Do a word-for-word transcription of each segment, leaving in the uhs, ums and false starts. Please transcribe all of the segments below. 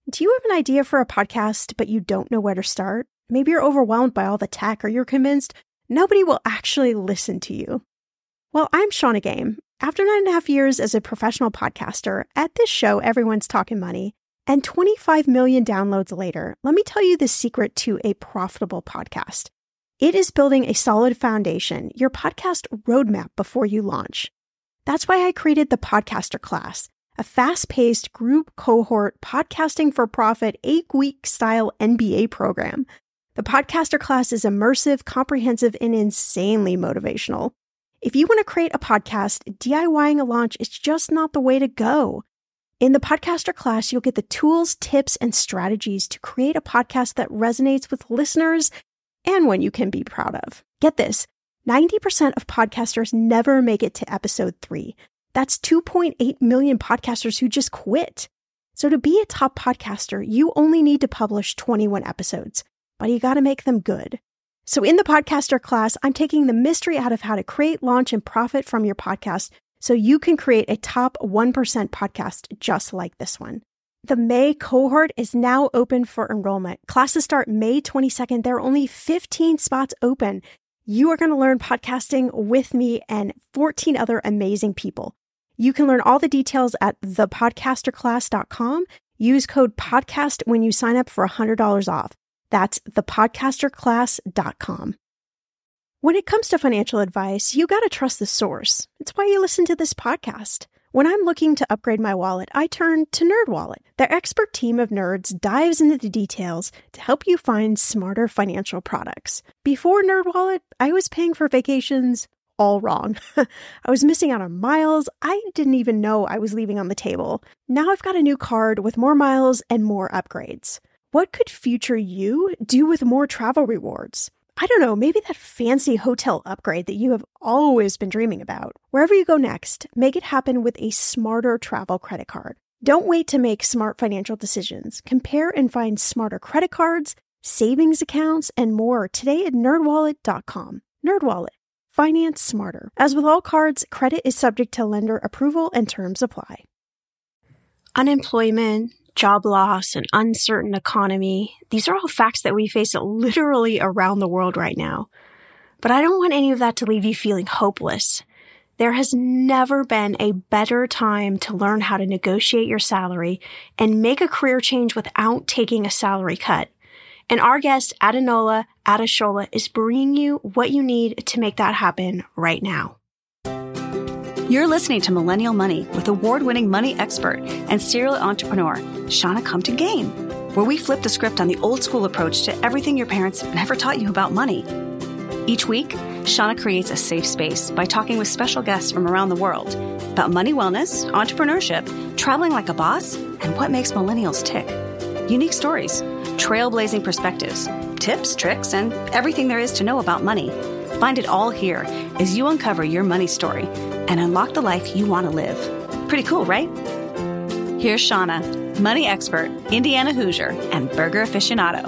Do you have an idea for a podcast, but you don't know where to start? Maybe you're overwhelmed by all the tech, or you're convinced nobody will actually listen to you. Well, I'm Shannah Game. After nine and a half years as a professional podcaster, at this show, everyone's talking money, and twenty-five million downloads later, let me tell you the secret to a profitable podcast. It is building a solid foundation, your podcast roadmap before you launch. That's why I created the Podcaster Class, a fast-paced group cohort podcasting for profit eight-week style M B A program. The Podcaster Class is immersive, comprehensive, and insanely motivational. If you want to create a podcast, DIYing a launch is just not the way to go. In the Podcaster Class, you'll get the tools, tips, and strategies to create a podcast that resonates with listeners and one you can be proud of. Get this, ninety percent of podcasters never make it to episode three. That's two point eight million podcasters who just quit. So to be a top podcaster, you only need to publish twenty-one episodes, but you got to make them good. So in the Podcaster Class, I'm taking the mystery out of how to create, launch, and profit from your podcast so you can create a top one percent podcast just like this one. The May cohort is now open for enrollment. Classes start May twenty-second. There are only fifteen spots open. You are going to learn podcasting with me and fourteen other amazing people. You can learn all the details at the podcaster class dot com. Use code PODCAST when you sign up for one hundred dollars off. That's the podcaster class dot com. When it comes to financial advice, you got to trust the source. It's why you listen to this podcast. When I'm looking to upgrade my wallet, I turn to NerdWallet. Their expert team of nerds dives into the details to help you find smarter financial products. Before NerdWallet, I was paying for vacations all wrong. I was missing out on miles I didn't even know I was leaving on the table. Now I've got a new card with more miles and more upgrades. What could future you do with more travel rewards? I don't know, maybe that fancy hotel upgrade that you have always been dreaming about. Wherever you go next, make it happen with a smarter travel credit card. Don't wait to make smart financial decisions. Compare and find smarter credit cards, savings accounts, and more today at nerd wallet dot com. NerdWallet. Finance smarter. As with all cards, credit is subject to lender approval and terms apply. Unemployment, job loss, an uncertain economy. These are all facts that we face literally around the world right now. But I don't want any of that to leave you feeling hopeless. There has never been a better time to learn how to negotiate your salary and make a career change without taking a salary cut. And our guest, Adenola Adeshola, is bringing you what you need to make that happen right now. You're listening to Millennial Money with award-winning money expert and serial entrepreneur, Shannah Compton Game, where we flip the script on the old-school approach to everything your parents never taught you about money. Each week, Shannah creates a safe space by talking with special guests from around the world about money wellness, entrepreneurship, traveling like a boss, and what makes millennials tick. Unique stories, trailblazing perspectives, tips, tricks, and everything there is to know about money. Find it all here as you uncover your money story and unlock the life you want to live. Pretty cool, right? Here's Shannah, money expert, Indiana Hoosier, and burger aficionado.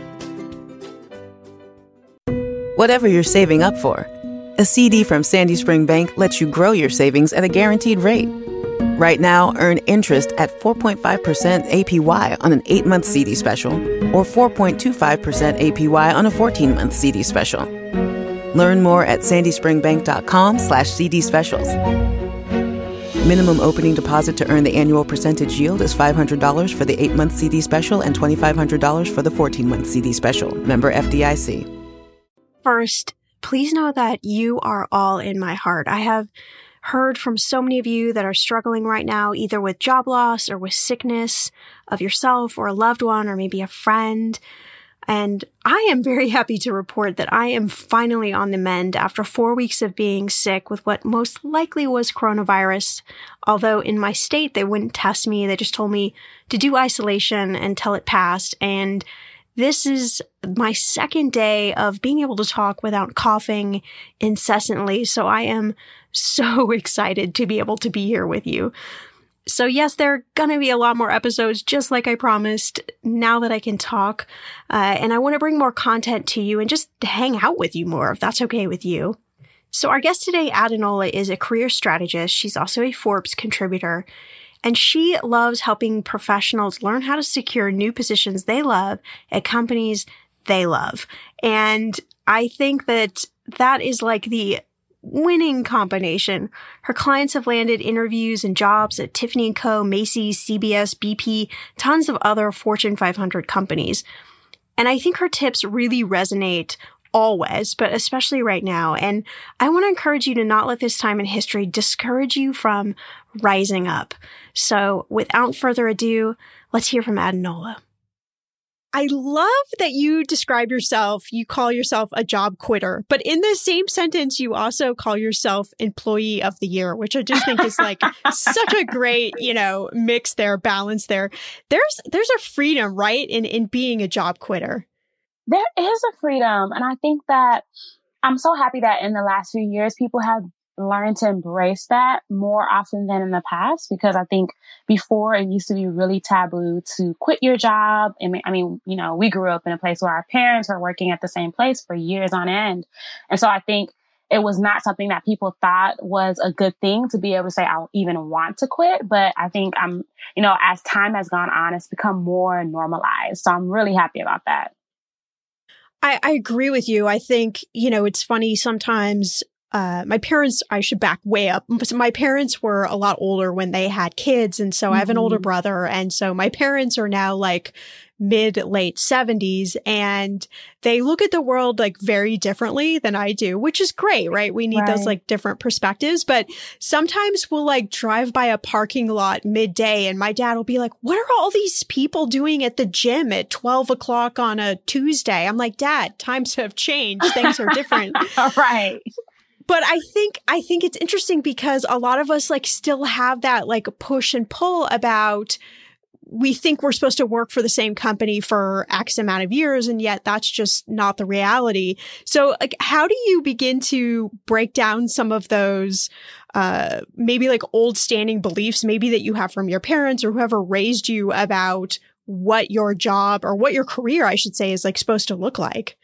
Whatever you're saving up for, a C D from Sandy Spring Bank lets you grow your savings at a guaranteed rate. Right now, earn interest at four point five percent A P Y on an eight-month C D special or four point two five percent A P Y on a fourteen-month C D special. Learn more at sandyspringbank.com slash CD specials. Minimum opening deposit to earn the annual percentage yield is five hundred dollars for the eight-month C D special and twenty-five hundred dollars for the fourteen-month C D special. Member F D I C. First, please know that you are all in my heart. I have heard from so many of you that are struggling right now, either with job loss or with sickness of yourself or a loved one or maybe a friend. And I am very happy to report that I am finally on the mend after four weeks of being sick with what most likely was coronavirus. Although in my state, they wouldn't test me. They just told me to do isolation until it passed. And this is my second day of being able to talk without coughing incessantly. So I am so excited to be able to be here with you. So yes, there are going to be a lot more episodes, just like I promised, now that I can talk. Uh, and I want to bring more content to you and just hang out with you more, if that's okay with you. So our guest today, Adenola, is a career strategist. She's also a Forbes contributor. And she loves helping professionals learn how to secure new positions they love at companies they love. And I think that that is like the winning combination. Her clients have landed interviews and jobs at Tiffany and Co., Macy's, C B S, B P, tons of other Fortune five hundred companies. And I think her tips really resonate always, but especially right now. And I want to encourage you to not let this time in history discourage you from rising up. So without further ado, let's hear from Adenola. I love that you describe yourself, you call yourself a job quitter, but in the same sentence, you also call yourself employee of the year, which I just think is like such a great, you know, mix there, balance there. There's, there's a freedom, right? In, in being a job quitter. There is a freedom. And I think that I'm so happy that in the last few years, people have learned to embrace that more often than in the past, because I think before it used to be really taboo to quit your job. I mean, I mean, you know, we grew up in a place where our parents were working at the same place for years on end. And so I think it was not something that people thought was a good thing to be able to say, I don't even want to quit. But I think I'm, you know, as time has gone on, it's become more normalized. So I'm really happy about that. I, I agree with you. I think, you know, it's funny sometimes. Uh, my parents, I should back way up. My parents were a lot older when they had kids. And so mm-hmm. I have an older brother. And so my parents are now like mid, late seventies, and they look at the world like very differently than I do, which is great, right? We need right. those like different perspectives. But sometimes we'll like drive by a parking lot midday and my dad will be like, what are all these people doing at the gym at twelve o'clock on a Tuesday? I'm like, Dad, times have changed. Things are different. Right. But I think, I think it's interesting because a lot of us like still have that like push and pull about, we think we're supposed to work for the same company for X amount of years. And yet that's just not the reality. So like, how do you begin to break down some of those, uh, maybe like old standing beliefs, maybe that you have from your parents or whoever raised you about what your job or what your career, I should say, is like supposed to look like?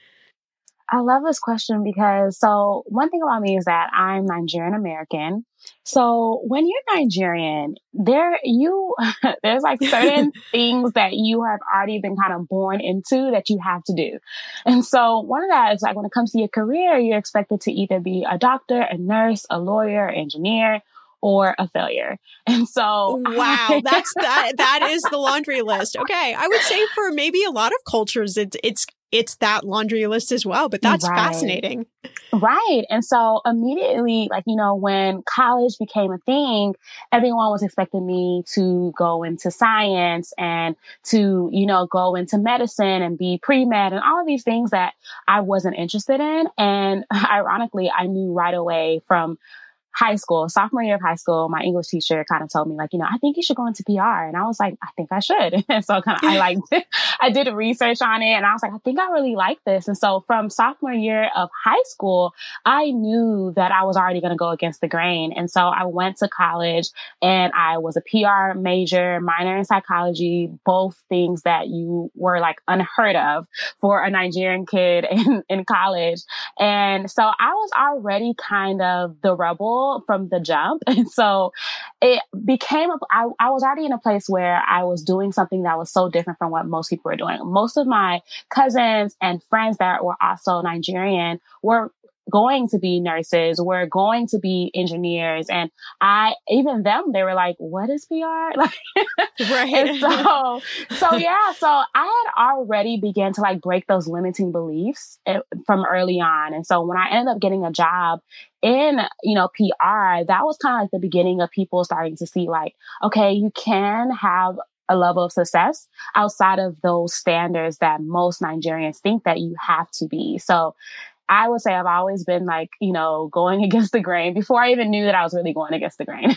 I love this question because so one thing about me is that I'm Nigerian American. So when you're Nigerian, there you there's like certain things that you have already been kind of born into that you have to do. And so one of that is like when it comes to your career, you're expected to either be a doctor, a nurse, a lawyer, engineer, or a failure. And so wow, I, that's that that is the laundry list. Okay. I would say for maybe a lot of cultures it's it's it's that laundry list as well, but that's right. fascinating. Right. And so immediately, like, you know, when college became a thing, everyone was expecting me to go into science and to, you know, go into medicine and be pre-med and all of these things that I wasn't interested in. And ironically, I knew right away from high school, sophomore year of high school, my English teacher kind of told me like, you know, I think you should go into P R. And I was like, I think I should. And so kind of, I like, I did research on it and I was like, I think I really like this. And so from sophomore year of high school, I knew that I was already going to go against the grain. And so I went to college and I was a P R major, minor in psychology, both things that you were like unheard of for a Nigerian kid in, in college. And so I was already kind of the rebel from the jump. And so it became, a, I, I was already in a place where I was doing something that was so different from what most people were doing. Most of my cousins and friends that were also Nigerian were going to be nurses, were going to be engineers. And I, even them, they were like, what is P R? Like, right. so, so yeah, so I had already began to like break those limiting beliefs from early on. And so when I ended up getting a job in, you know, P R, that was kind of like the beginning of people starting to see like, okay, you can have a level of success outside of those standards that most Nigerians think that you have to be. So I would say I've always been like, you know, going against the grain before I even knew that I was really going against the grain.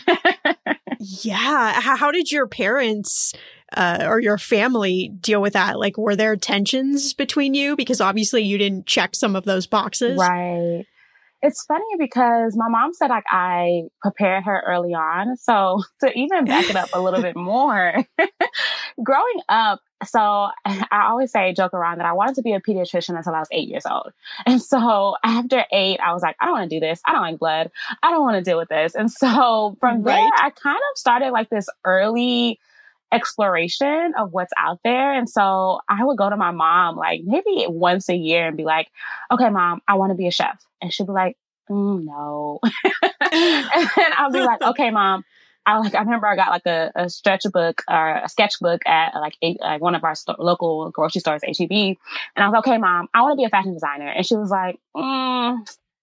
Yeah. How, how did your parents uh, or your family deal with that? Like, were there tensions between you? Because obviously you didn't check some of those boxes. Right. It's funny because my mom said like I prepared her early on. So to even back it up a little bit more, growing up, so I always say, joke around that I wanted to be a pediatrician until I was eight years old. And so after eight, I was like, I don't want to do this. I don't like blood. I don't want to deal with this. And so from Right. there, I kind of started like this early exploration of what's out there. And so I would go to my mom like maybe once a year and be like, okay, mom, I want to be a chef. And she'd be like, mm, no. And I'll be like, okay, mom. I like, I remember I got like a, a stretch book or a sketchbook at like, a, like one of our sto- local grocery stores, H E B. And I was like, okay, mom, I want to be a fashion designer. And she was like, mm,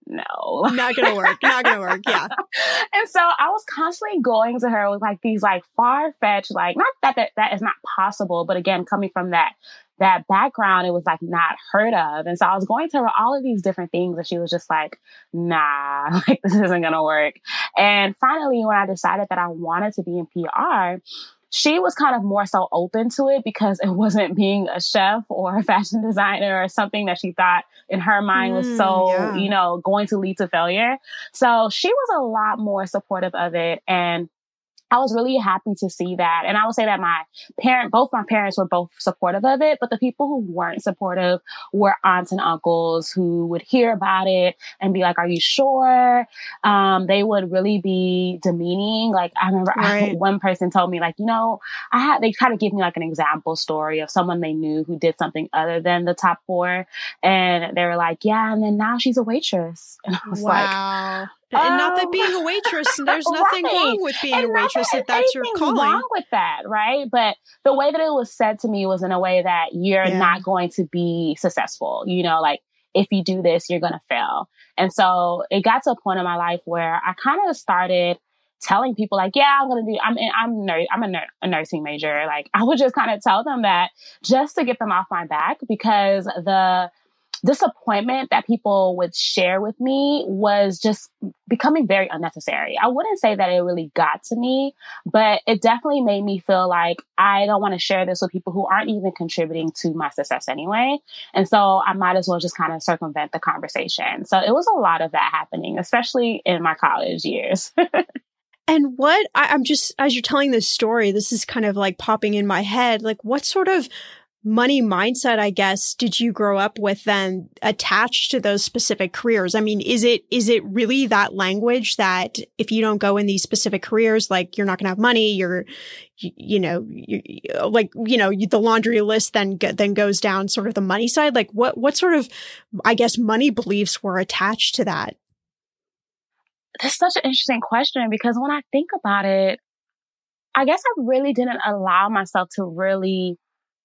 no. Not gonna work. Not gonna work. Yeah. And so I was constantly going to her with like these like far-fetched, like, not that, that that is not possible, but again, coming from that, that background, it was like not heard of. And so I was going to her all of these different things and she was just like, nah, like this isn't going to work. And finally, when I decided that I wanted to be in P R, she was kind of more so open to it because it wasn't being a chef or a fashion designer or something that she thought in her mind was so, Mm, yeah. you know, going to lead to failure. So she was a lot more supportive of it. And I was really happy to see that. And I would say that my parent, both my parents were both supportive of it, but the people who weren't supportive were aunts and uncles who would hear about it and be like, are you sure? Um, they would really be demeaning. Like I remember Right. I, one person told me like, you know, I had, they kind of give me like an example story of someone they knew who did something other than the top four. And they were like, yeah. And then now she's a waitress. And I was like, Wow. And not that um, being a waitress, there's nothing right. wrong with being And a not waitress that if that's your anything's calling. wrong with that, right? But the way that it was said to me was in a way that you're Yeah. not going to be successful. You know, like if you do this, you're going to fail. And so it got to a point in my life where I kind of started telling people like, yeah, I'm going to do, I'm, in, I'm, nur- I'm a, nur- a nursing major. Like I would just kind of tell them that just to get them off my back because the disappointment that people would share with me was just becoming very unnecessary. I wouldn't say that it really got to me, but it definitely made me feel like I don't want to share this with people who aren't even contributing to my success anyway. And so I might as well just kind of circumvent the conversation. So it was a lot of that happening, especially in my college years. And what I, I'm just, as you're telling this story, this is kind of like popping in my head. Like, what sort of money mindset, I guess, did you grow up with then attached to those specific careers? I mean, is it is it really that language that if you don't go in these specific careers, like you're not going to have money, you're, you, you know, you, like, you know, the laundry list then then goes down sort of the money side? Like, what what sort of, I guess, money beliefs were attached to that? That's such an interesting question because when I think about it, I guess I really didn't allow myself to really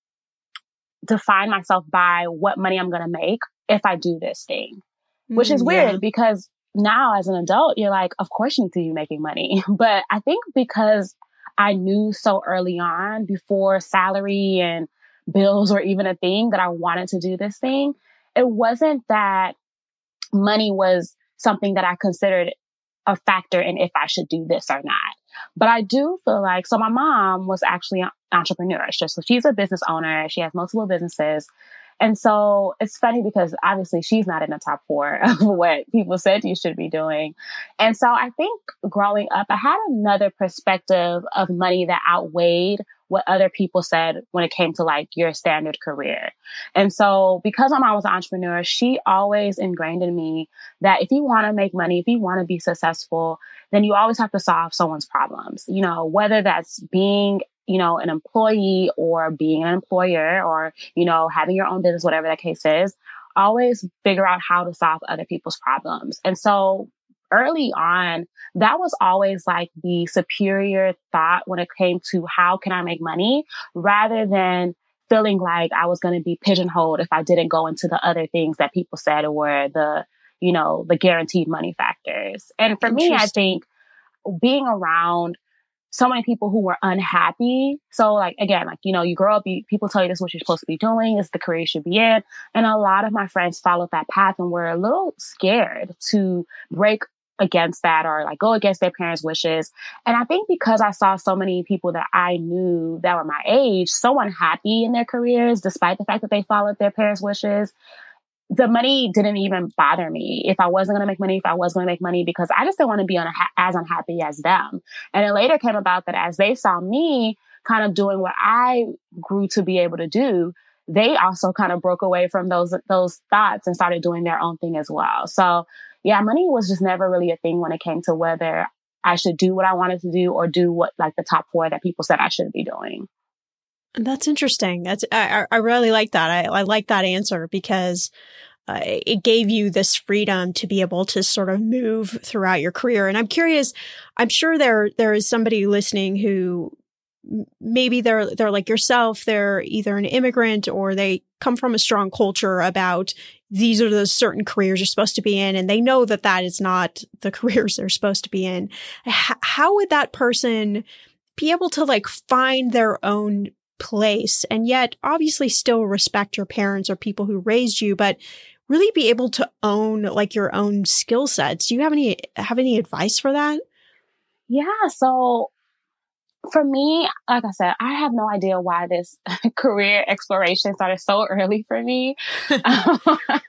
define myself by what money I'm going to make if I do this thing, which is Mm, weird yeah. because now as an adult, you're like, of course you need to be making money. But I think because I knew so early on before salary and bills were even a thing that I wanted to do this thing, it wasn't that money was something that I considered a factor in if I should do this or not. But I do feel like, so my mom was actually an entrepreneur. So she's a business owner. She has multiple businesses. And so it's funny because obviously she's not in the top four of what people said you should be doing. And so I think growing up, I had another perspective of money that outweighed what other people said when it came to like your standard career. And so because my mom was an entrepreneur, she always ingrained in me that if you want to make money, if you want to be successful, then you always have to solve someone's problems, you know, whether that's being, you know, an employee or being an employer or, you know, having your own business, whatever that case is, always figure out how to solve other people's problems. And so early on, that was always like the superior thought when it came to how can I make money rather than feeling like I was going to be pigeonholed if I didn't go into the other things that people said were the, you know, the guaranteed money factors. And for me, I think being around so many people who were unhappy. So like, again, like, you know, you grow up, you, people tell you this is what you're supposed to be doing. It's the career you should be in. And a lot of my friends followed that path and were a little scared to break against that or like go against their parents' wishes. And I think because I saw so many people that I knew that were my age, so unhappy in their careers, despite the fact that they followed their parents' wishes, the money didn't even bother me. If I wasn't going to make money, if I was going to make money, because I just didn't want to be on as unhappy as them. And it later came about that as they saw me kind of doing what I grew to be able to do, they also kind of broke away from those, those thoughts and started doing their own thing as well. So yeah, money was just never really a thing when it came to whether I should do what I wanted to do or do what like the top four that people said I should be doing. That's interesting. That's I, I really like that. I, I like that answer because uh, it gave you this freedom to be able to sort of move throughout your career. And I'm curious, I'm sure there there is somebody listening who maybe they're they're like yourself. They're either an immigrant or they come from a strong culture about these are the certain careers you're supposed to be in, and they know that that is not the careers they're supposed to be in. H- how would that person be able to like find their own place and yet obviously still respect your parents or people who raised you, but really be able to own like your own skill sets? Do you have any have any advice for that? Yeah. So for me, like I said, I have no idea why this career exploration started so early for me. um,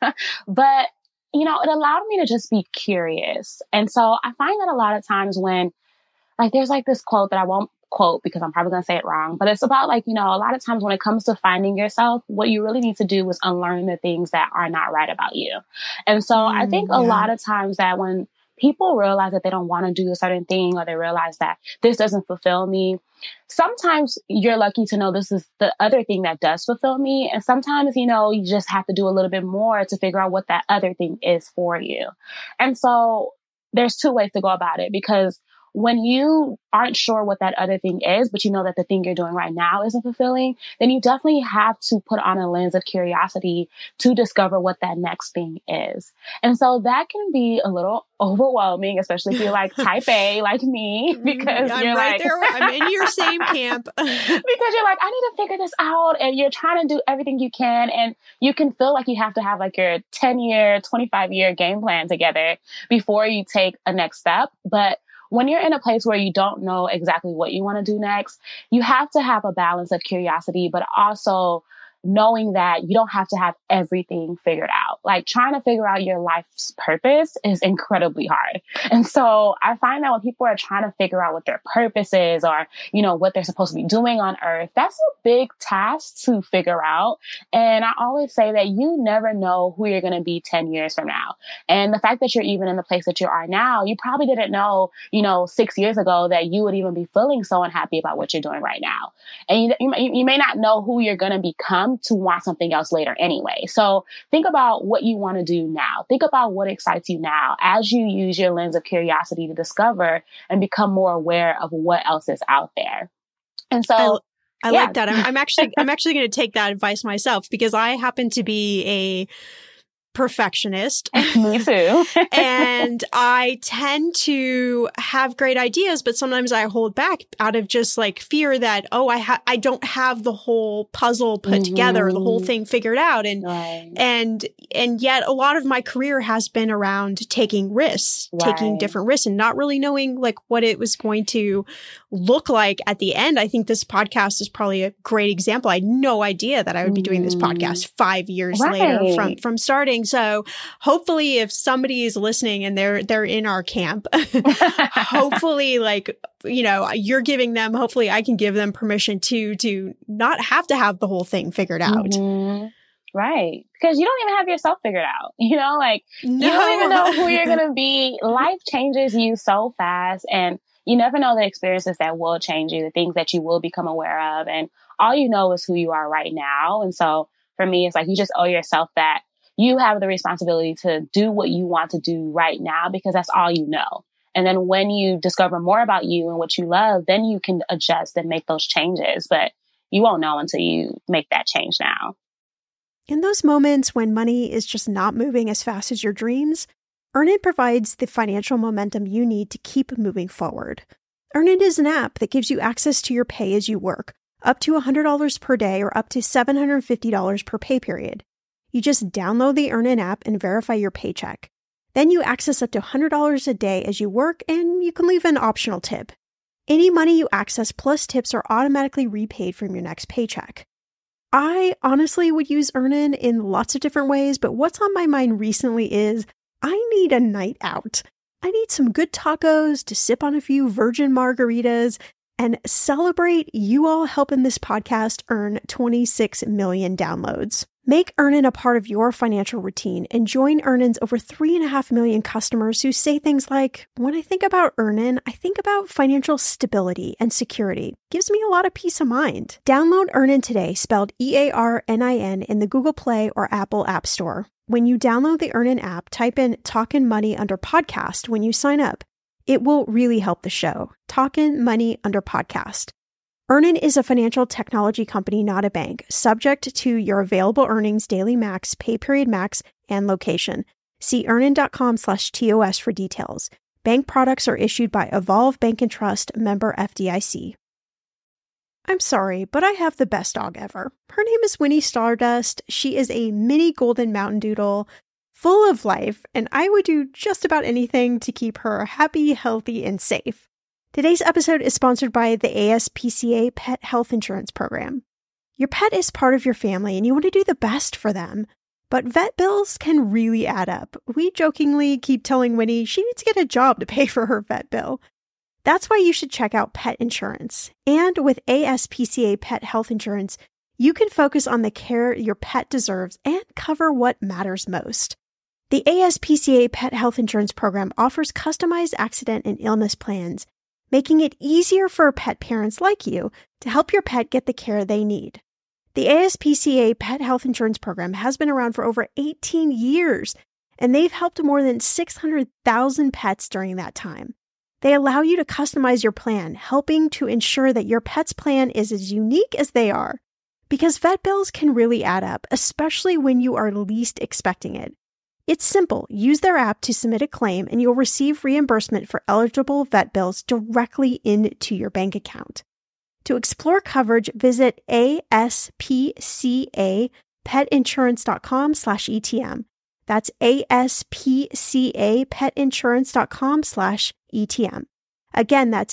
but, you know, it allowed me to just be curious. And so I find that a lot of times when, like, there's like this quote that I won't quote because I'm probably going to say it wrong, but it's about like, you know, a lot of times when it comes to finding yourself, what you really need to do is unlearn the things that are not right about you. And so mm, I think a yeah. lot of times that when people realize that they don't want to do a certain thing or they realize that this doesn't fulfill me, sometimes you're lucky to know this is the other thing that does fulfill me. And sometimes, you know, you just have to do a little bit more to figure out what that other thing is for you. And so there's two ways to go about it, because when you aren't sure what that other thing is, but you know that the thing you're doing right now isn't fulfilling, then you definitely have to put on a lens of curiosity to discover what that next thing is. And so that can be a little overwhelming, especially if you're like type A, like me, because I'm you're right like, there. I'm in your same camp. Because you're like, I need to figure this out. And you're trying to do everything you can. And you can feel like you have to have like your ten year, twenty-five year game plan together before you take a next step. But when you're in a place where you don't know exactly what you want to do next, you have to have a balance of curiosity, but also knowing that you don't have to have everything figured out. Like trying to figure out your life's purpose is incredibly hard. And so I find that when people are trying to figure out what their purpose is or, you know, what they're supposed to be doing on earth, that's a big task to figure out. And I always say that you never know who you're going to be ten years from now. And the fact that you're even in the place that you are now, you probably didn't know, you know, six years ago that you would even be feeling so unhappy about what you're doing right now. And you, you, you may not know who you're going to become to want something else later anyway. So think about what you want to do now. Think about what excites you now as you use your lens of curiosity to discover and become more aware of what else is out there. And so I, I yeah. like that. I'm, I'm actually, I'm actually going to take that advice myself because I happen to be a perfectionist. Me too. And I tend to have great ideas, but sometimes I hold back out of just like fear that, oh, I ha- I don't have the whole puzzle put mm-hmm. together, the whole thing figured out. And, right. and, and yet a lot of my career has been around taking risks, right. taking different risks and not really knowing like what it was going to look like at the end. I think this podcast is probably a great example. I had no idea that I would be doing this podcast five years right. later from, from starting. So hopefully if somebody is listening and they're, they're in our camp, hopefully like, you know, you're giving them, hopefully I can give them permission to, to not have to have the whole thing figured out. Mm-hmm. Right. Because you don't even have yourself figured out, you know, like no. you don't even know who you're going to be. Life changes you so fast and you never know the experiences that will change you, the things that you will become aware of. And all you know is who you are right now. And so for me, it's like you just owe yourself that. You have the responsibility to do what you want to do right now because that's all you know. And then when you discover more about you and what you love, then you can adjust and make those changes. But you won't know until you make that change now. In those moments when money is just not moving as fast as your dreams, Earnin provides the financial momentum you need to keep moving forward. Earnin is an app that gives you access to your pay as you work, up to one hundred dollars per day or up to seven hundred fifty dollars per pay period. You just download the Earnin app and verify your paycheck. Then you access up to one hundred dollars a day as you work, and you can leave an optional tip. Any money you access plus tips are automatically repaid from your next paycheck. I honestly would use Earnin in lots of different ways, but what's on my mind recently is I need a night out. I need some good tacos to sip on a few virgin margaritas and celebrate you all helping this podcast earn twenty-six million downloads. Make Earnin a part of your financial routine and join Earnin's over three and a half million customers who say things like, when I think about Earnin, I think about financial stability and security. Gives me a lot of peace of mind. Download Earnin today, spelled E A R N I N, in the Google Play or Apple App Store. When you download the Earnin app, type in Talkin' Money under podcast when you sign up. It will really help the show. Talkin' Money under podcast. Earnin is a financial technology company, not a bank, subject to your available earnings, daily max, pay period max, and location. See earnin.com slash TOS for details. Bank products are issued by Evolve Bank and Trust, member F D I C. I'm sorry, but I have the best dog ever. Her name is Winnie Stardust. She is a mini golden mountain doodle, full of life, and I would do just about anything to keep her happy, healthy, and safe. Today's episode is sponsored by the A S P C A Pet Health Insurance Program. Your pet is part of your family and you want to do the best for them, but vet bills can really add up. We jokingly keep telling Winnie she needs to get a job to pay for her vet bill. That's why you should check out pet insurance. And with A S P C A Pet Health Insurance, you can focus on the care your pet deserves and cover what matters most. The A S P C A Pet Health Insurance Program offers customized accident and illness plans, making it easier for pet parents like you to help your pet get the care they need. The A S P C A Pet Health Insurance Program has been around for over eighteen years, and they've helped more than six hundred thousand pets during that time. They allow you to customize your plan, helping to ensure that your pet's plan is as unique as they are. Because vet bills can really add up, especially when you are least expecting it. It's simple. Use their app to submit a claim and you'll receive reimbursement for eligible vet bills directly into your bank account. To explore coverage, visit aspcapetinsurance.com slash ETM. That's aspcapetinsurance.com slash ETM. Again, that's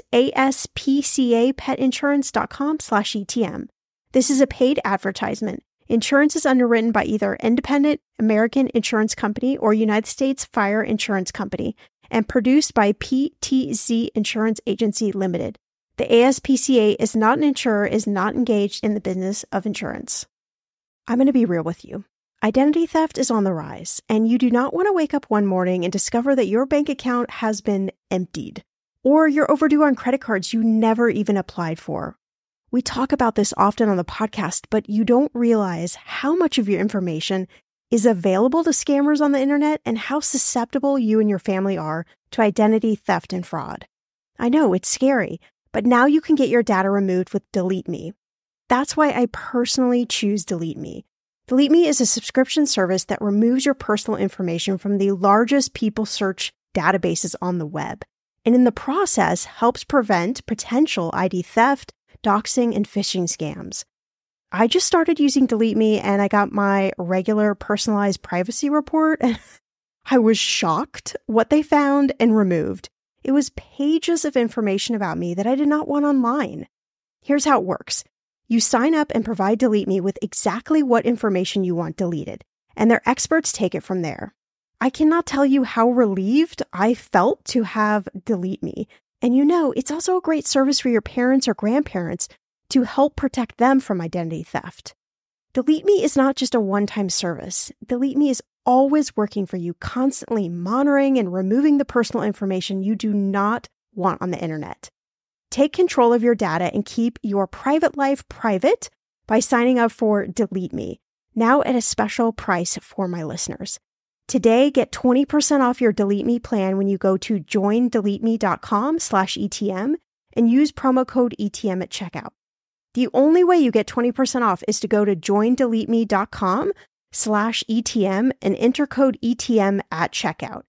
aspcapetinsurance.com slash ETM. This is a paid advertisement. Insurance is underwritten by either Independent American Insurance Company or United States Fire Insurance Company and produced by P T Z Insurance Agency Limited. The A S P C A is not an insurer, is not engaged in the business of insurance. I'm going to be real with you. Identity theft is on the rise, and you do not want to wake up one morning and discover that your bank account has been emptied, or you're overdue on credit cards you never even applied for. We talk about this often on the podcast, but you don't realize how much of your information is available to scammers on the internet and how susceptible you and your family are to identity theft and fraud. I know it's scary, but now you can get your data removed with Delete Me. That's why I personally choose Delete Me. Delete Me is a subscription service that removes your personal information from the largest people search databases on the web, and in the process helps prevent potential I D theft, doxing, and phishing scams. I just started using Delete Me and I got my regular personalized privacy report and I was shocked what they found and removed. It was pages of information about me that I did not want online. Here's how it works. You sign up and provide Delete Me with exactly what information you want deleted, and their experts take it from there. I cannot tell you how relieved I felt to have Delete Me. And you know, it's also a great service for your parents or grandparents to help protect them from identity theft. Delete Me is not just a one-time service. Delete Me is always working for you, constantly monitoring and removing the personal information you do not want on the internet. Take control of your data and keep your private life private by signing up for Delete Me, now at a special price for my listeners. Today, get twenty percent off your Delete Me plan when you go to joindeleteme.com slash ETM and use promo code E T M at checkout. The only way you get twenty percent off is to go to joindeleteme.com slash ETM and enter code E T M at checkout.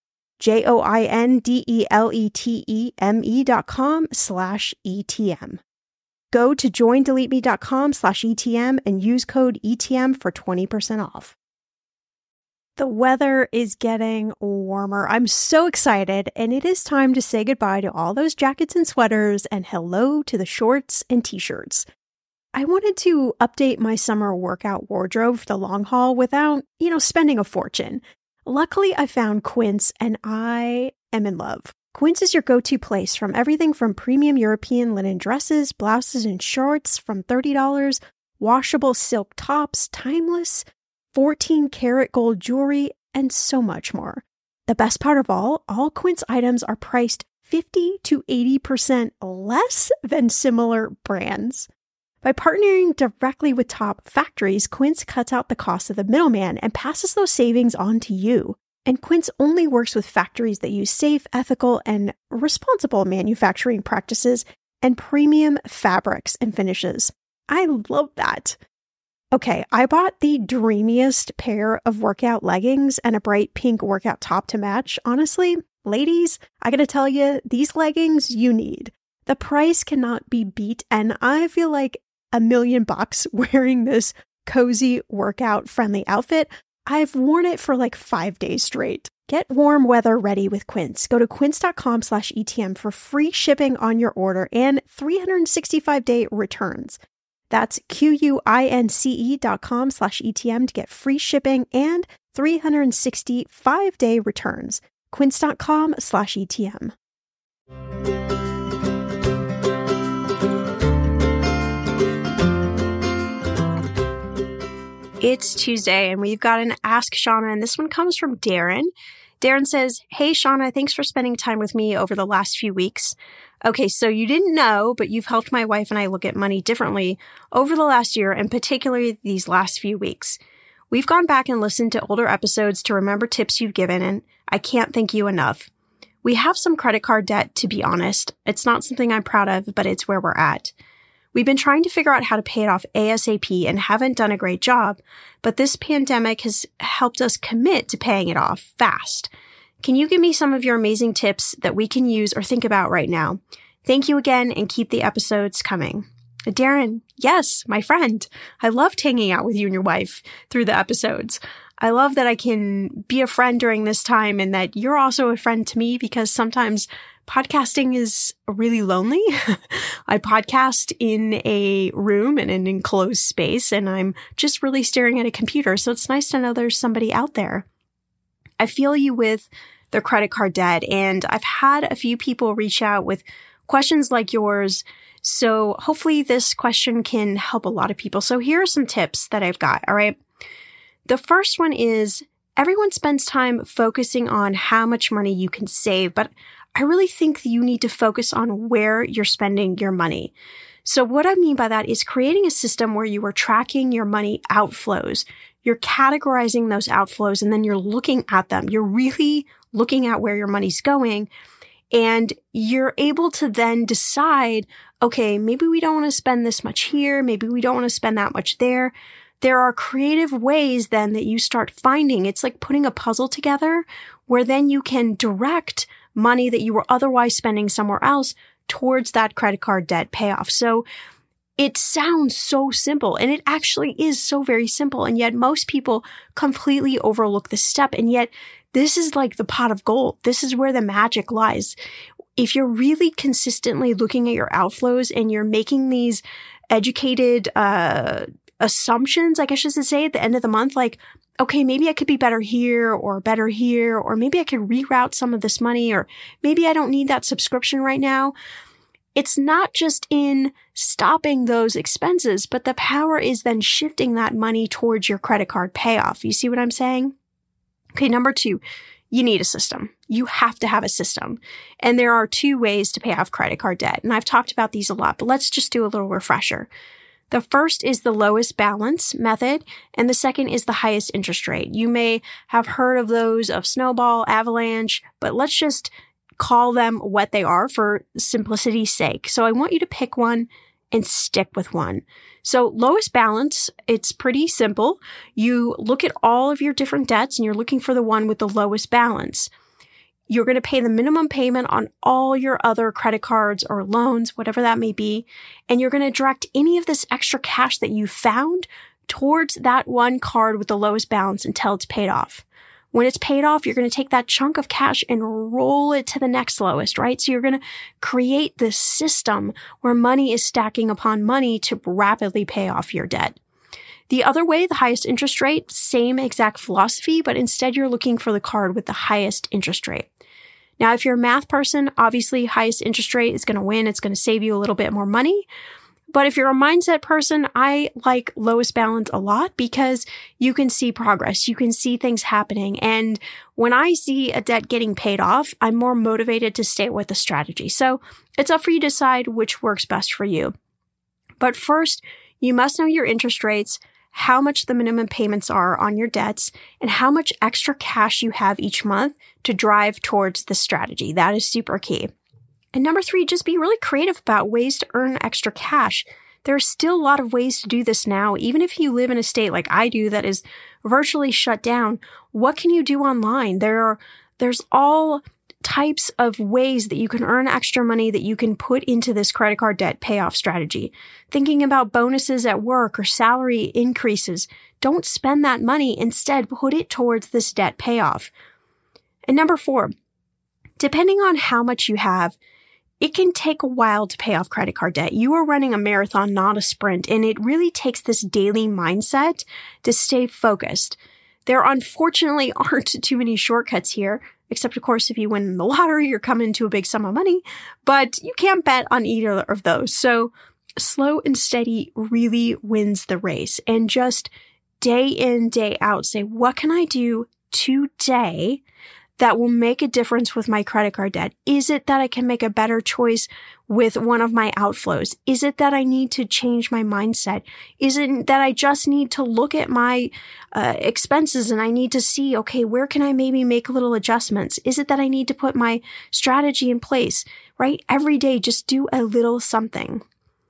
J-O-I-N-D-E-L-E-T-E-M-E dot com slash E-T-M. Go to joindeleteme.com slash E-T-M and use code E T M for twenty percent off. The weather is getting warmer. I'm so excited, and it is time to say goodbye to all those jackets and sweaters and hello to the shorts and t-shirts. I wanted to update my summer workout wardrobe for the long haul without, you know, spending a fortune. Luckily, I found Quince and I am in love. Quince is your go-to place from everything from premium European linen dresses, blouses, and shorts from thirty dollars, washable silk tops, timeless, fourteen karat gold jewelry, and so much more. The best part of all, all Quince items are priced fifty to eighty percent less than similar brands. By partnering directly with top factories, Quince cuts out the cost of the middleman and passes those savings on to you. And Quince only works with factories that use safe, ethical, and responsible manufacturing practices and premium fabrics and finishes. I love that. Okay, I bought the dreamiest pair of workout leggings and a bright pink workout top to match. Honestly, ladies, I gotta tell you, these leggings you need. The price cannot be beat, and I feel like a million bucks wearing this cozy workout friendly outfit. I've worn it for like five days straight. Get warm weather ready with Quince. Go to quince.com slash ETM for free shipping on your order and three hundred sixty-five day returns. That's Q-U-I-N-C-E dot com slash ETM to get free shipping and three hundred sixty-five day returns. Quince.com slash ETM. It's Tuesday, and we've got an Ask Shauna, and this one comes from Darren. Darren says, "Hey, Shauna, thanks for spending time with me over the last few weeks. Okay, so you didn't know, but you've helped my wife and I look at money differently over the last year, and particularly these last few weeks. We've gone back and listened to older episodes to remember tips you've given, and I can't thank you enough. We have some credit card debt, to be honest. It's not something I'm proud of, but it's where we're at. We've been trying to figure out how to pay it off ASAP and haven't done a great job, but this pandemic has helped us commit to paying it off fast. Can you give me some of your amazing tips that we can use or think about right now? Thank you again, and keep the episodes coming." Darren, yes, my friend. I loved hanging out with you and your wife through the episodes. I love that I can be a friend during this time and that you're also a friend to me, because sometimes podcasting is really lonely. I podcast in a room in an enclosed space, and I'm just really staring at a computer. So it's nice to know there's somebody out there. I feel you with the credit card debt, and I've had a few people reach out with questions like yours. So hopefully this question can help a lot of people. So here are some tips that I've got. All right. The first one is, everyone spends time focusing on how much money you can save, but I really think that you need to focus on where you're spending your money. So what I mean by that is creating a system where you are tracking your money outflows. You're categorizing those outflows, and then you're looking at them. You're really looking at where your money's going, and you're able to then decide, okay, maybe we don't want to spend this much here. Maybe we don't want to spend that much there. There are creative ways then that you start finding. It's like putting a puzzle together where then you can direct money that you were otherwise spending somewhere else towards that credit card debt payoff. So it sounds so simple, and it actually is so very simple. And yet most people completely overlook this step. And yet this is like the pot of gold. This is where the magic lies. If you're really consistently looking at your outflows and you're making these educated, uh, assumptions, I guess I should say, at the end of the month, like, okay, maybe I could be better here or better here, or maybe I could reroute some of this money, or maybe I don't need that subscription right now. It's not just in stopping those expenses, but the power is then shifting that money towards your credit card payoff. You see what I'm saying? Okay, number two, you need a system. You have to have a system. And there are two ways to pay off credit card debt. And I've talked about these a lot, but let's just do a little refresher. The first is the lowest balance method, and the second is the highest interest rate. You may have heard of those of Snowball, Avalanche, but let's just call them what they are for simplicity's sake. So I want you to pick one and stick with one. So lowest balance, it's pretty simple. You look at all of your different debts and you're looking for the one with the lowest balance. You're going to pay the minimum payment on all your other credit cards or loans, whatever that may be. And you're going to direct any of this extra cash that you found towards that one card with the lowest balance until it's paid off. When it's paid off, you're going to take that chunk of cash and roll it to the next lowest, right? So you're going to create this system where money is stacking upon money to rapidly pay off your debt. The other way, the highest interest rate, same exact philosophy, but instead you're looking for the card with the highest interest rate. Now, if you're a math person, obviously highest interest rate is going to win. It's going to save you a little bit more money. But if you're a mindset person, I like lowest balance a lot because you can see progress. You can see things happening. And when I see a debt getting paid off, I'm more motivated to stay with the strategy. So it's up for you to decide which works best for you. But first, you must know your interest rates, how much the minimum payments are on your debts, and how much extra cash you have each month to drive towards the strategy. That is super key. And number three, just be really creative about ways to earn extra cash. There are still a lot of ways to do this now. Even if you live in a state like I do that is virtually shut down, what can you do online? There are, there's all types of ways that you can earn extra money that you can put into this credit card debt payoff strategy. Thinking about bonuses at work or salary increases. Don't spend that money. Instead, put it towards this debt payoff. And number four, depending on how much you have, it can take a while to pay off credit card debt. You are running a marathon, not a sprint, and it really takes this daily mindset to stay focused. There unfortunately aren't too many shortcuts here, except of course if you win the lottery, you're coming to a big sum of money, but you can't bet on either of those. So slow and steady really wins the race. And just day in, day out, say, what can I do today that will make a difference with my credit card debt? Is it that I can make a better choice with one of my outflows? Is it that I need to change my mindset? Is it that I just need to look at my uh, expenses and I need to see, okay, where can I maybe make little adjustments? Is it that I need to put my strategy in place, right? Every day, just do a little something.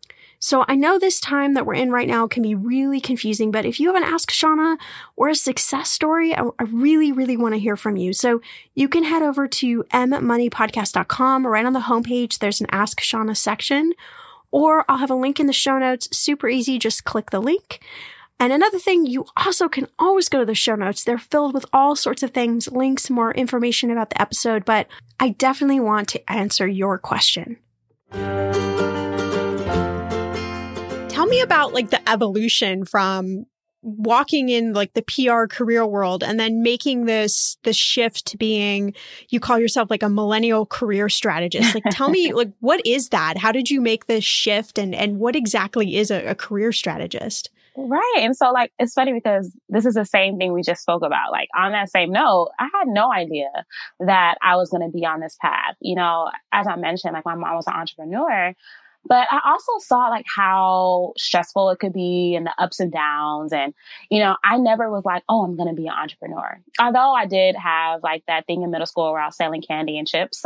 So I know this time that we're in right now can be really confusing, but if you have an Ask Shana or a success story, I, I really, really want to hear from you. So you can head over to m money podcast dot com. Right on the homepage, there's an Ask Shana section, or I'll have a link in the show notes. Super easy. Just click the link. And another thing, you also can always go to the show notes. They're filled with all sorts of things, links, more information about the episode, but I definitely want to answer your question. Tell me about like the evolution from walking in like the P R career world and then making this, this shift to being, you call yourself like a millennial career strategist. Like, tell me, like, what is that? How did you make this shift? And, and what exactly is a, a career strategist? Right. And so like, it's funny because this is the same thing we just spoke about. Like on that same note, I had no idea that I was going to be on this path. You know, as I mentioned, like my mom was an entrepreneur. But I also saw like how stressful it could be and the ups and downs. And, you know, I never was like, oh, I'm going to be an entrepreneur. Although I did have like that thing in middle school where I was selling candy and chips.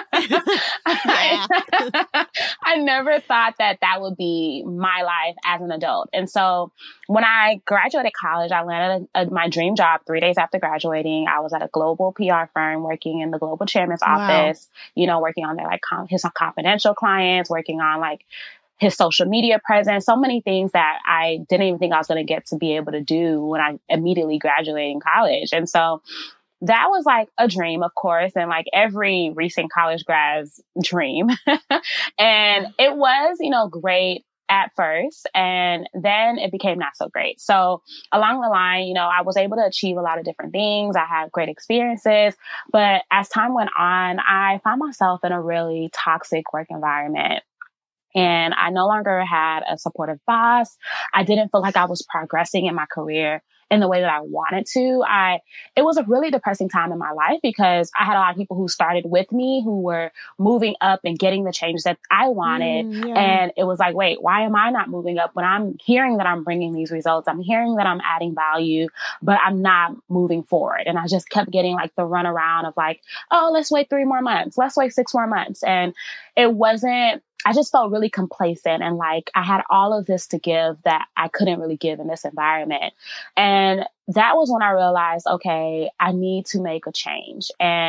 I, I never thought that that would be my life as an adult. And so when I graduated college, I landed a, a, my dream job three days after graduating. I was at a global P R firm working in the global chairman's wow. office, you know, working on their like com- his confidential clients, working on like his social media presence, so many things that I didn't even think I was going to get to be able to do when I immediately graduated in college. And so that was like a dream, of course, and like every recent college grad's dream. And it was, you know, great at first, and then it became not so great. So along the line, you know, I was able to achieve a lot of different things. I had great experiences, but as time went on, I found myself in a really toxic work environment. And I no longer had a supportive boss. I didn't feel like I was progressing in my career in the way that I wanted to. I, it was a really depressing time in my life because I had a lot of people who started with me who were moving up and getting the changes that I wanted. Mm, yeah. And it was like, wait, why am I not moving up when I'm hearing that I'm bringing these results? I'm hearing that I'm adding value, but I'm not moving forward. And I just kept getting like the runaround of like, oh, let's wait three more months. Let's wait six more months. And it wasn't, I just felt really complacent and like I had all of this to give that I couldn't really give in this environment. And that was when I realized, okay, I need to make a change. And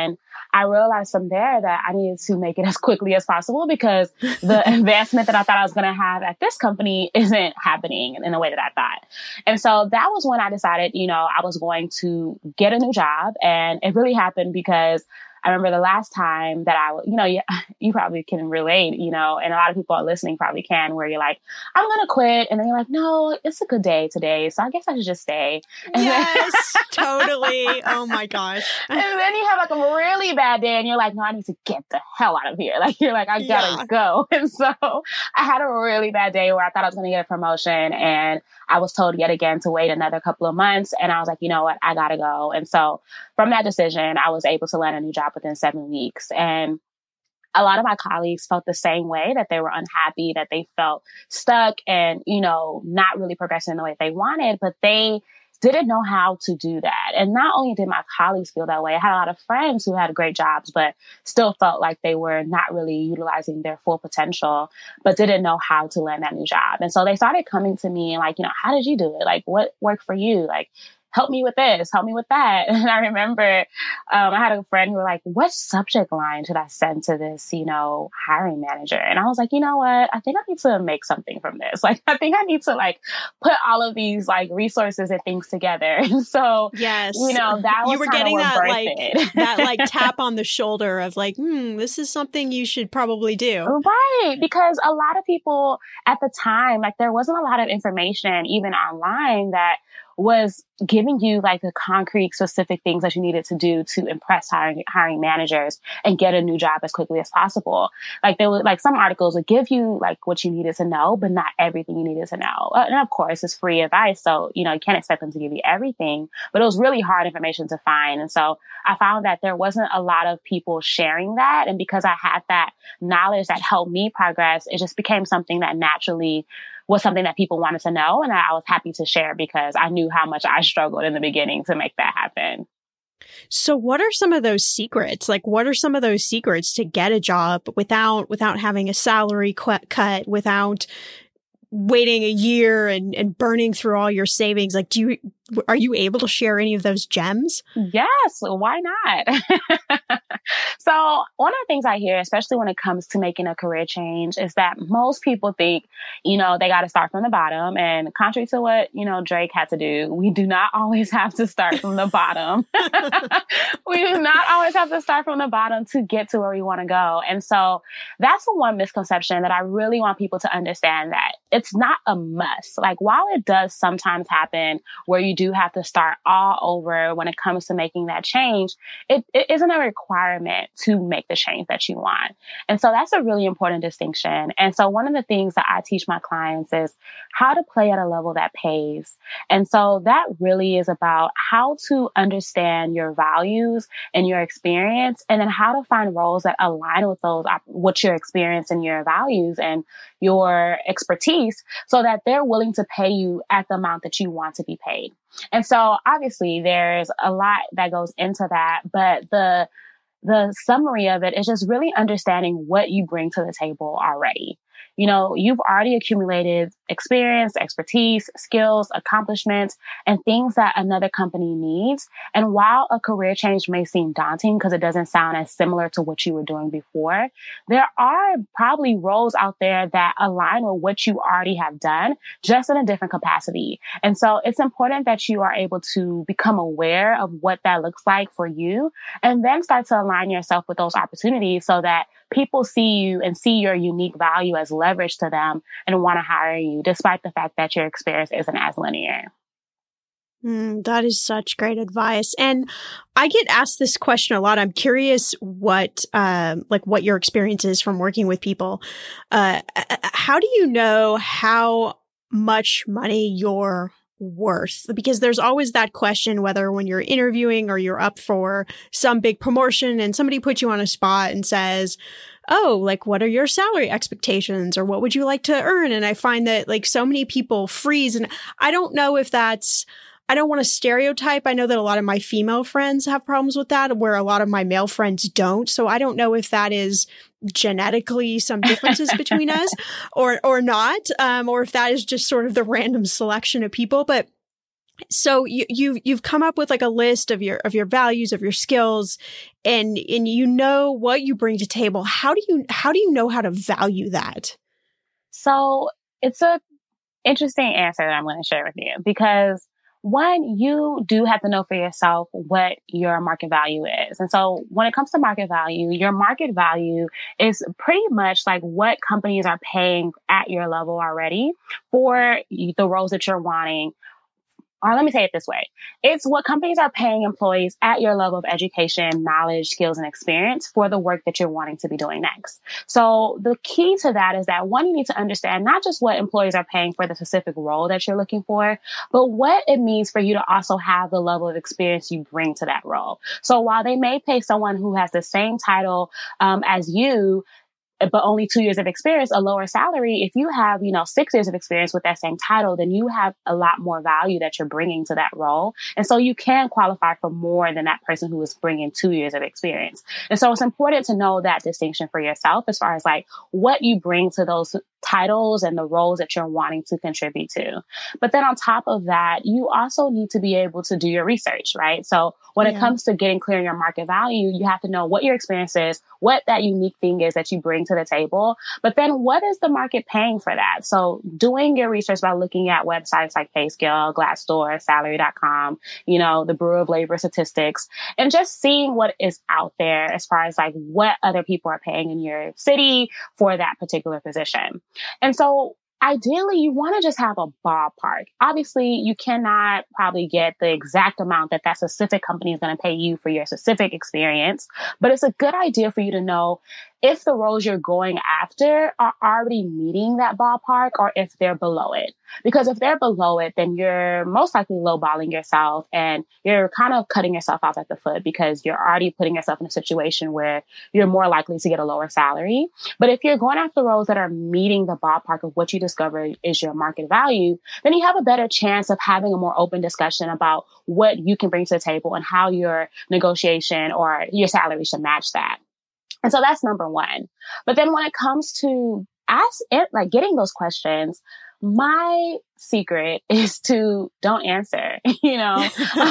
I realized from there that I needed to make it as quickly as possible because the advancement that I thought I was going to have at this company isn't happening in the way that I thought. And so that was when I decided, you know, I was going to get a new job. And it really happened because I remember the last time that I, you know, you, you probably can relate, you know, and a lot of people are listening probably can, where you're like, I'm going to quit. And then you're like, no, it's a good day today. So I guess I should just stay. And yes, then, totally. Oh my gosh. And then you have like a really bad day and you're like, no, I need to get the hell out of here. Like, you're like, I gotta yeah. go. And so I had a really bad day where I thought I was going to get a promotion, and I was told yet again to wait another couple of months. And I was like, you know what? I gotta go. And so from that decision, I was able to land a new job within seven weeks. And a lot of my colleagues felt the same way, that they were unhappy, that they felt stuck and, you know, not really progressing the way they wanted, but they didn't know how to do that. And not only did my colleagues feel that way, I had a lot of friends who had great jobs, but still felt like they were not really utilizing their full potential, but didn't know how to land that new job. And so they started coming to me and like, you know, how did you do it? Like, what worked for you? Like, help me with this, help me with that. And I remember um, I had a friend who were like, what subject line should I send to this, you know, hiring manager? And I was like, you know what? I think I need to make something from this. Like, I think I need to like put all of these like resources and things together. And so, yes, you know, that was you were kind getting of that like it. that like tap on the shoulder of like, hmm, this is something you should probably do. Right. Because a lot of people at the time, like there wasn't a lot of information even online that was giving you like the concrete, specific things that you needed to do to impress hiring, hiring managers and get a new job as quickly as possible. Like there were like some articles would give you like what you needed to know, but not everything you needed to know. Uh, and of course, it's free advice. So, you know, you can't expect them to give you everything, but it was really hard information to find. And so I found that there wasn't a lot of people sharing that. And because I had that knowledge that helped me progress, it just became something that naturally was something that people wanted to know. And I was happy to share because I knew how much I struggled in the beginning to make that happen. So what are some of those secrets? Like, what are some of those secrets to get a job without, without having a salary qu- cut, without waiting a year and, and burning through all your savings? Like, do you, are you able to share any of those gems? Yes. Why not? So one of the things I hear, especially when it comes to making a career change, is that most people think, you know, they got to start from the bottom. And contrary to what, you know, Drake had to do, we do not always have to start from the bottom. We do not always have to start from the bottom to get to where we want to go. And so that's the one misconception that I really want people to understand, that it's not a must. Like, while it does sometimes happen where you do have to start all over when it comes to making that change, it, it isn't a requirement to make the change that you want. And so that's a really important distinction. And so one of the things that I teach my clients is how to play at a level that pays. And so that really is about how to understand your values and your experience, and then how to find roles that align with those, with your experience and your values and your expertise, so that they're willing to pay you at the amount that you want to be paid. And so obviously there's a lot that goes into that, but the The summary of it is just really understanding what you bring to the table already. You know, you've already accumulated experience, expertise, skills, accomplishments, and things that another company needs. And while a career change may seem daunting because it doesn't sound as similar to what you were doing before, there are probably roles out there that align with what you already have done, just in a different capacity. And so it's important that you are able to become aware of what that looks like for you, and then start to align yourself with those opportunities so that people see you and see your unique value as leverage to them and want to hire you, despite the fact that your experience isn't as linear. Mm, that is such great advice. And I get asked this question a lot. I'm curious what, um, like what your experience is from working with people. Uh, how do you know how much money you're worth? Because there's always that question, whether when you're interviewing or you're up for some big promotion and somebody puts you on a spot and says, oh, like, what are your salary expectations, or what would you like to earn? And I find that like so many people freeze, and I don't know if that's, I don't want to stereotype. I know that a lot of my female friends have problems with that, where a lot of my male friends don't. So I don't know if that is genetically some differences between us or, or not, um, or if that is just sort of the random selection of people. But So you, you've, you've come up with like a list of your, of your values, of your skills, and, and you know what you bring to table. How do you, how do you know how to value that? So it's a interesting answer that I'm going to share with you, because one, you do have to know for yourself what your market value is. And so when it comes to market value, your market value is pretty much like what companies are paying at your level already for the roles that you're wanting. Or let me say it this way. It's what companies are paying employees at your level of education, knowledge, skills, and experience for the work that you're wanting to be doing next. So the key to that is that, one, you need to understand not just what employees are paying for the specific role that you're looking for, but what it means for you to also have the level of experience you bring to that role. So while they may pay someone who has the same title um, as you, but only two years of experience, a lower salary, if you have, you know, six years of experience with that same title, then you have a lot more value that you're bringing to that role. And so you can qualify for more than that person who is bringing two years of experience. And so it's important to know that distinction for yourself as far as like what you bring to those titles and the roles that you're wanting to contribute to. But then on top of that, you also need to be able to do your research, right? So when yeah. it comes to getting clear on your market value, you have to know what your experience is, what that unique thing is that you bring to the table, but then what is the market paying for that? So doing your research by looking at websites like PayScale, Glassdoor, salary dot com, you know, the Bureau of Labor Statistics, and just seeing what is out there as far as like what other people are paying in your city for that particular position. And so ideally, you want to just have a ballpark. Obviously, you cannot probably get the exact amount that that specific company is going to pay you for your specific experience, but it's a good idea for you to know if the roles you're going after are already meeting that ballpark or if they're below it. Because if they're below it, then you're most likely lowballing yourself and you're kind of cutting yourself off at the foot because you're already putting yourself in a situation where you're more likely to get a lower salary. But if you're going after roles that are meeting the ballpark of what you discover is your market value, then you have a better chance of having a more open discussion about what you can bring to the table and how your negotiation or your salary should match that. And so that's number one. But then when it comes to ask it, like getting those questions, my secret is to don't answer, you know,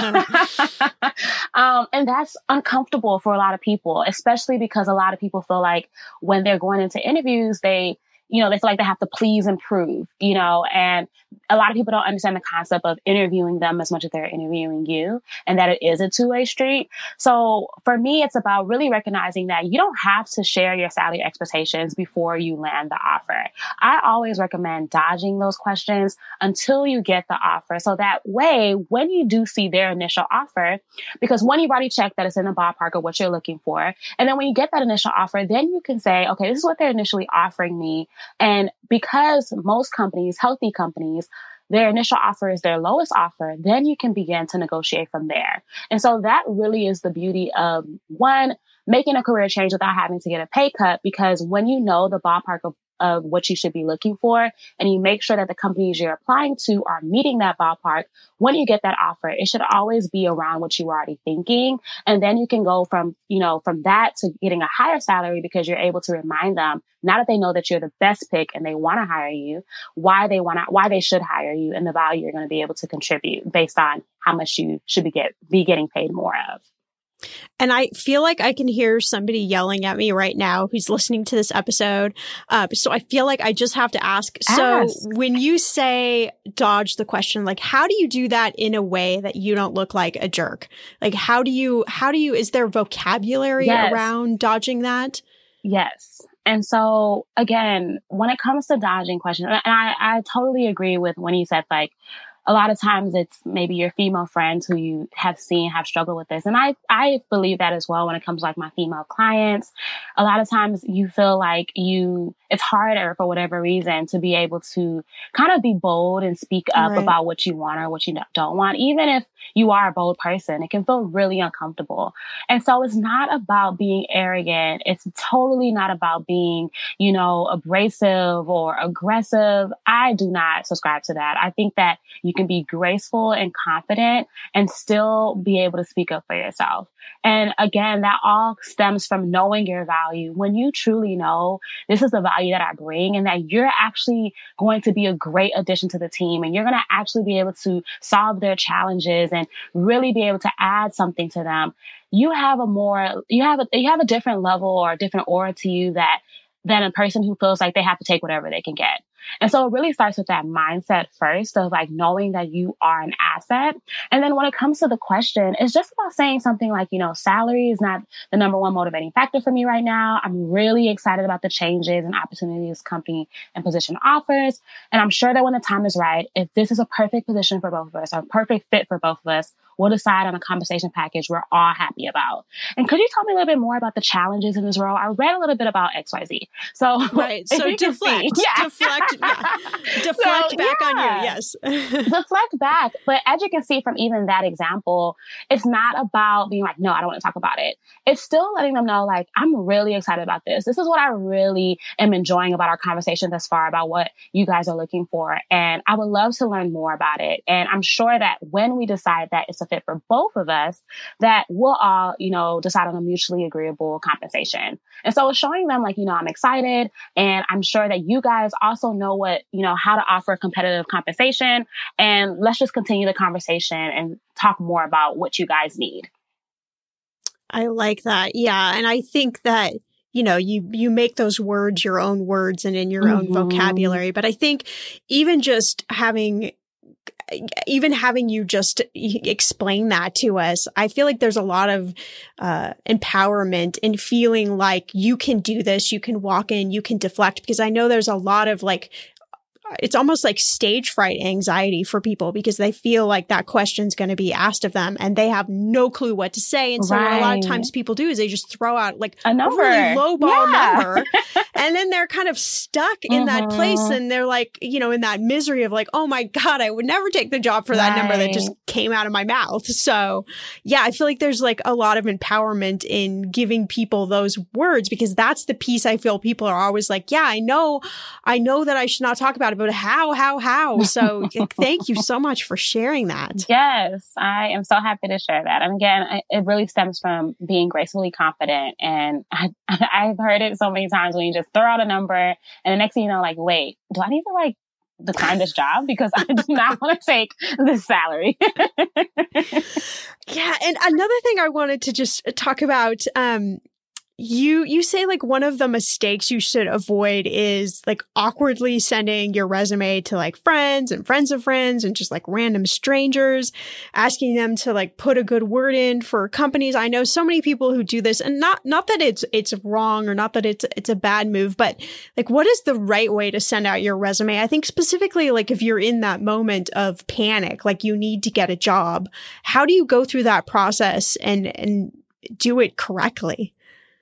um, and that's uncomfortable for a lot of people, especially because a lot of people feel like when they're going into interviews, they, you know, they feel like they have to please and prove, you know, and a lot of people don't understand the concept of interviewing them as much as they're interviewing you, and that it is a two-way street. So for me, it's about really recognizing that you don't have to share your salary expectations before you land the offer. I always recommend dodging those questions until you get the offer. So that way, when you do see their initial offer, because one, you've already checked that it's in the ballpark of what you're looking for. And then when you get that initial offer, then you can say, okay, this is what they're initially offering me. And because most companies, healthy companies, their initial offer is their lowest offer, then you can begin to negotiate from there. And so that really is the beauty of, one, making a career change without having to get a pay cut, because when you know the ballpark of of what you should be looking for, and you make sure that the companies you're applying to are meeting that ballpark, when you get that offer, it should always be around what you were already thinking. And then you can go from, you know, from that to getting a higher salary because you're able to remind them, now that they know that you're the best pick and they want to hire you, why they want to, why they should hire you and the value you're going to be able to contribute based on how much you should be get, be getting paid more of. And I feel like I can hear somebody yelling at me right now who's listening to this episode. Uh, so I feel like I just have to ask. ask. So when you say dodge the question, like, how do you do that in a way that you don't look like a jerk? Like, how do you, how do you, is there vocabulary yes. around dodging that? Yes. And so again, when it comes to dodging questions, and I, I totally agree with when you said like, a lot of times it's maybe your female friends who you have seen have struggled with this. And I, I believe that as well when it comes to like my female clients. A lot of times you feel like you, it's harder for whatever reason to be able to kind of be bold and speak up right. about what you want or what you don't want. Even if you are a bold person, it can feel really uncomfortable. And so it's not about being arrogant. It's totally not about being, you know, abrasive or aggressive. I do not subscribe to that. I think that you can be graceful and confident and still be able to speak up for yourself. And again, that all stems from knowing your value. When you truly know this is the value that I bring and that you're actually going to be a great addition to the team and you're going to actually be able to solve their challenges and really be able to add something to them, you have a more, you have a, you have a different level or a different aura to you that, than a person who feels like they have to take whatever they can get. And so it really starts with that mindset first of like knowing that you are an asset. And then when it comes to the question, it's just about saying something like, you know, salary is not the number one motivating factor for me right now. I'm really excited about the changes and opportunities company and position offers. And I'm sure that when the time is right, if this is a perfect position for both of us, or a perfect fit for both of us, we'll decide on a compensation package we're all happy about. And could you tell me a little bit more about the challenges in this role? I read a little bit about X Y Z. So, right. So deflect, see, yeah. deflect, yeah. deflect so, back yeah. on you. Yes. deflect back. But as you can see from even that example, it's not about being like, no, I don't want to talk about it. It's still letting them know, like, I'm really excited about this. This is what I really am enjoying about our conversation thus far about what you guys are looking for. And I would love to learn more about it. And I'm sure that when we decide that it's a fit for both of us, that we'll all, you know, decide on a mutually agreeable compensation. And so it's showing them like, you know, I'm excited and I'm sure that you guys also know what, you know, how to offer competitive compensation. And let's just continue the conversation and talk more about what you guys need. I like that. Yeah. And I think that, you know, you, you make those words your own words and in your mm-hmm. own vocabulary. But I think even just having even having you just explain that to us, I feel like there's a lot of uh, empowerment in feeling like you can do this, you can walk in, you can deflect, because I know there's a lot of like, it's almost like stage fright anxiety for people because they feel like that question's going to be asked of them and they have no clue what to say. And so right. what a lot of times people do is they just throw out like a, number. a really low ball yeah. number and then they're kind of stuck in mm-hmm. that place and they're like, you know, in that misery of like, oh my God, I would never take the job for that right. number that just came out of my mouth. So yeah, I feel like there's like a lot of empowerment in giving people those words because that's the piece I feel people are always like, yeah, I know, I know that I should not talk about it, but how, how, how? So thank you so much for sharing that. Yes, I am so happy to share that. And again, I, it really stems from being gracefully confident. And I, I've heard it so many times when you just throw out a number and the next thing you know, like, wait, do I need to like decline this job because I do not want to take this salary? Yeah. And another thing I wanted to just talk about, um, You you say like one of the mistakes you should avoid is like awkwardly sending your resume to like friends and friends of friends and just like random strangers, asking them to like put a good word in for companies. I know so many people who do this, and not not that it's it's wrong or not that it's it's a bad move, but like what is the right way to send out your resume? I think specifically like if you're in that moment of panic, like you need to get a job, how do you go through that process and and do it correctly?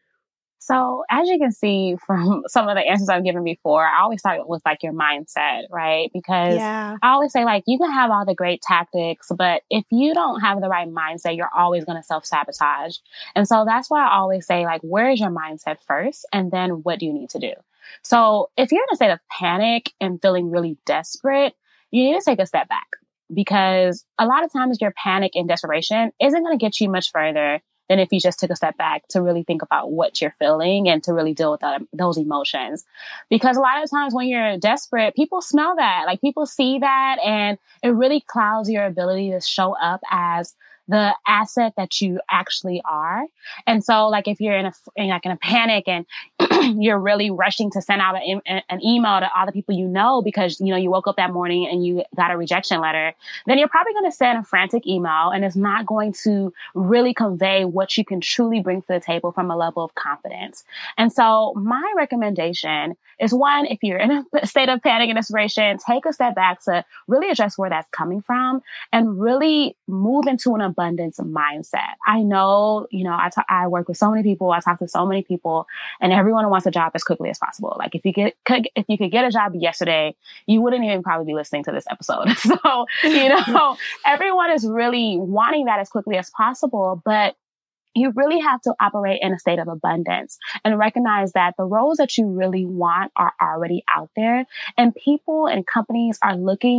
So as you can see from some of the answers I've given before, I always start with like your mindset, right? Because yeah. I always say like, you can have all the great tactics, but if you don't have the right mindset, you're always going to self-sabotage. And so that's why I always say like, where is your mindset first? And then what do you need to do? So if you're in a state of panic and feeling really desperate, you need to take a step back because a lot of times your panic and desperation isn't going to get you much further than if you just took a step back to really think about what you're feeling and to really deal with that, those emotions. Because a lot of times when you're desperate, people smell that, like people see that, and it really clouds your ability to show up as the asset that you actually are. And so like if you're in a, in like in a panic and you're really rushing to send out an, an email to all the people you know because, you know, you woke up that morning and you got a rejection letter, then you're probably going to send a frantic email and it's not going to really convey what you can truly bring to the table from a level of confidence. And so my recommendation is one, if you're in a state of panic and desperation, take a step back to really address where that's coming from and really move into an abundance mindset. I know, you know, I, t- I work with so many people. I talk to so many people and everyone wants a job as quickly as possible. Like if you get, could, if you could get a job yesterday, you wouldn't even probably be listening to this episode. So, you know, everyone is really wanting that as quickly as possible, but you really have to operate in a state of abundance and recognize that the roles that you really want are already out there and people and companies are looking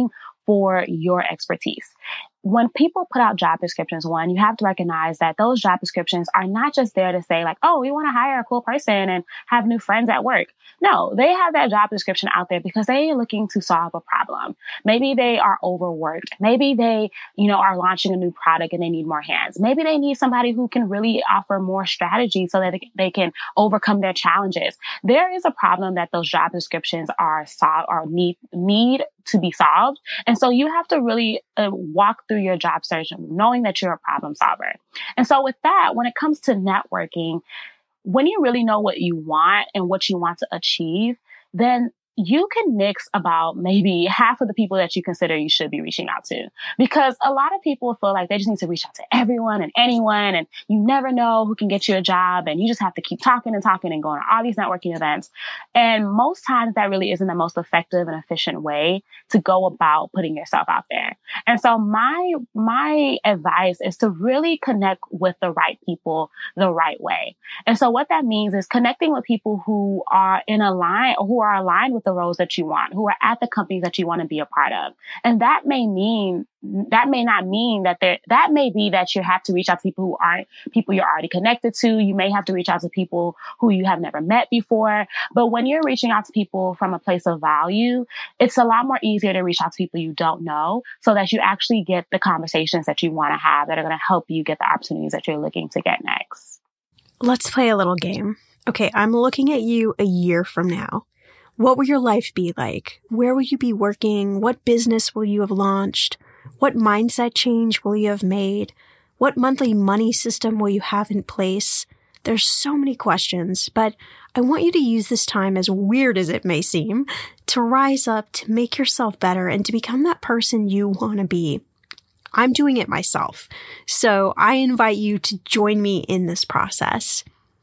for your expertise. When people put out job descriptions, one, you have to recognize that those job descriptions are not just there to say like, oh, we want to hire a cool person and have new friends at work. No, they have that job description out there because they are looking to solve a problem. Maybe they are overworked. Maybe they, you know, are launching a new product and they need more hands. Maybe they need somebody who can really offer more strategy so that they can overcome their challenges. There is a problem that those job descriptions are solve or need, need to be solved. And so you have to really uh, walk through your job search knowing that you're a problem solver. And so with that, when it comes to networking, when you really know what you want and what you want to achieve, then you can mix about maybe half of the people that you consider you should be reaching out to. Because a lot of people feel like they just need to reach out to everyone and anyone, and you never know who can get you a job, and you just have to keep talking and talking and going to all these networking events. And most times that really isn't the most effective and efficient way to go about putting yourself out there. And so my, my advice is to really connect with the right people the right way. And so what that means is connecting with people who are in a line or who are aligned with the roles that you want, who are at the companies that you want to be a part of. And that may mean, that may not mean that there, that may be that you have to reach out to people who aren't people you're already connected to. You may have to reach out to people who you have never met before. But when you're reaching out to people from a place of value, it's a lot more easier to reach out to people you don't know so that you actually get the conversations that you want to have that are going to help you get the opportunities that you're looking to get next. Let's play a little game. Okay, I'm looking at you a year from now. What will your life be like? Where will you be working? What business will you have launched? What mindset change will you have made? What monthly money system will you have in place? There's so many questions, but I want you to use this time, as weird as it may seem, to rise up, to make yourself better, and to become that person you want to be. I'm doing it myself, so I invite you to join me in this process.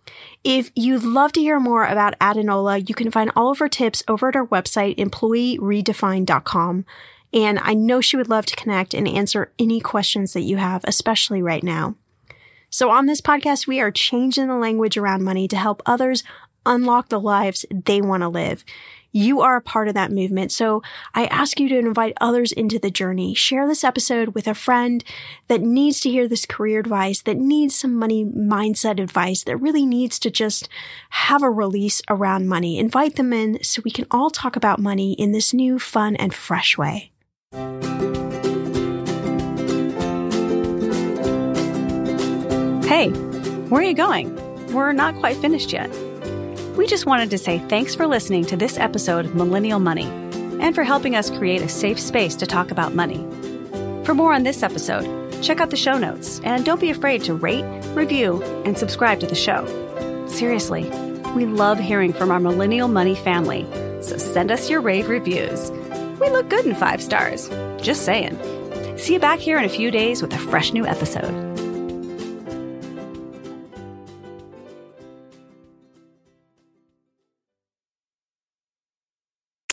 If you'd love to hear more about Adenola, you can find all of her tips over at our website, employee redefined dot com. And I know she would love to connect and answer any questions that you have, especially right now. So on this podcast, we are changing the language around money to help others unlock the lives they want to live. You are a part of that movement, so I ask you to invite others into the journey. Share this episode with a friend that needs to hear this career advice, that needs some money mindset advice, that really needs to just have a release around money. Invite them in so we can all talk about money in this new, fun, and fresh way. Hey, where are you going? We're not quite finished yet. We just wanted to say thanks for listening to this episode of Millennial Money and for helping us create a safe space to talk about money. For more on this episode, check out the show notes and don't be afraid to rate, review, and subscribe to the show. Seriously, we love hearing from our Millennial Money family, so send us your rave reviews. We look good in five stars. Just saying. See you back here in a few days with a fresh new episode.